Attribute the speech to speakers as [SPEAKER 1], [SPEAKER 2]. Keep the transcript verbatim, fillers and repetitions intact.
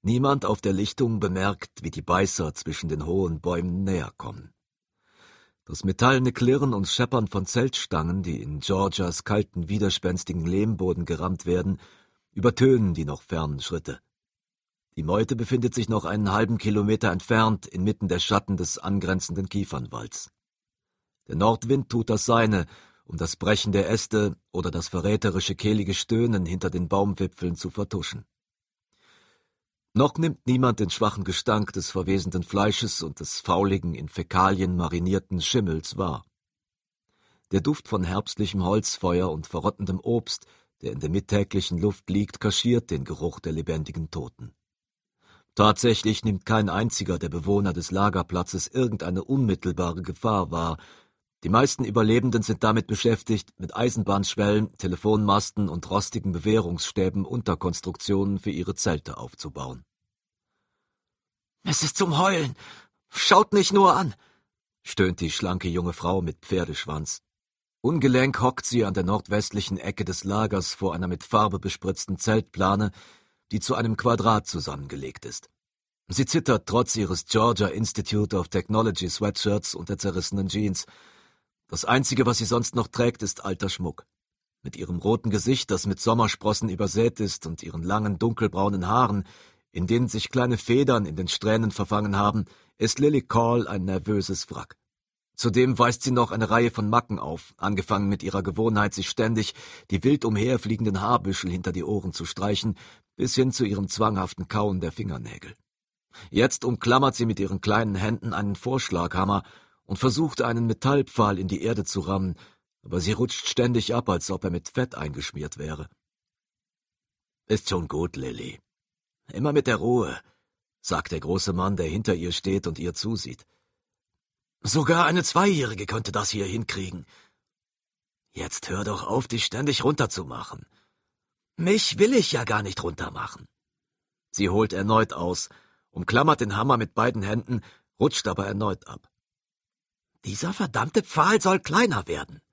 [SPEAKER 1] Niemand auf der Lichtung bemerkt, wie die Beißer zwischen den hohen Bäumen näher kommen. Das metallene Klirren und Scheppern von Zeltstangen, die in Georgias kalten, widerspenstigen Lehmboden gerammt werden, übertönen die noch fernen Schritte. Die Meute befindet sich noch einen halben Kilometer entfernt, inmitten der Schatten des angrenzenden Kiefernwalds. Der Nordwind tut das Seine, um das Brechen der Äste oder das verräterische kehlige Stöhnen hinter den Baumwipfeln zu vertuschen. Noch nimmt niemand den schwachen Gestank des verwesenden Fleisches und des fauligen, in Fäkalien marinierten Schimmels wahr. Der Duft von herbstlichem Holzfeuer und verrottendem Obst, der in der mittäglichen Luft liegt, kaschiert den Geruch der lebendigen Toten. Tatsächlich nimmt kein einziger der Bewohner des Lagerplatzes irgendeine unmittelbare Gefahr wahr. Die meisten Überlebenden sind damit beschäftigt, mit Eisenbahnschwellen, Telefonmasten und rostigen Bewährungsstäben Unterkonstruktionen für ihre Zelte aufzubauen. »Es ist zum Heulen! Schaut mich nur an!« stöhnt die schlanke junge Frau mit Pferdeschwanz. Ungelenk hockt sie an der nordwestlichen Ecke des Lagers vor einer mit Farbe bespritzten Zeltplane, die zu einem Quadrat zusammengelegt ist. Sie zittert trotz ihres Georgia Institute of Technology Sweatshirts und der zerrissenen Jeans. Das Einzige, was sie sonst noch trägt, ist alter Schmuck. Mit ihrem roten Gesicht, das mit Sommersprossen übersät ist, und ihren langen, dunkelbraunen Haaren, in denen sich kleine Federn in den Strähnen verfangen haben, ist Lily Call ein nervöses Wrack. Zudem weist sie noch eine Reihe von Macken auf, angefangen mit ihrer Gewohnheit, sich ständig die wild umherfliegenden Haarbüschel hinter die Ohren zu streichen, bis hin zu ihrem zwanghaften Kauen der Fingernägel. Jetzt umklammert sie mit ihren kleinen Händen einen Vorschlaghammer und versucht, einen Metallpfahl in die Erde zu rammen, aber sie rutscht ständig ab, als ob er mit Fett eingeschmiert wäre. »Ist schon gut, Lily. Immer mit der Ruhe«, sagt der große Mann, der hinter ihr steht und ihr zusieht. »Sogar eine Zweijährige könnte das hier hinkriegen. Jetzt hör doch auf, dich ständig runterzumachen. Mich will ich ja gar nicht runtermachen.« Sie holt erneut aus, umklammert den Hammer mit beiden Händen, rutscht aber erneut ab. »Dieser verdammte Pfahl soll kleiner werden.«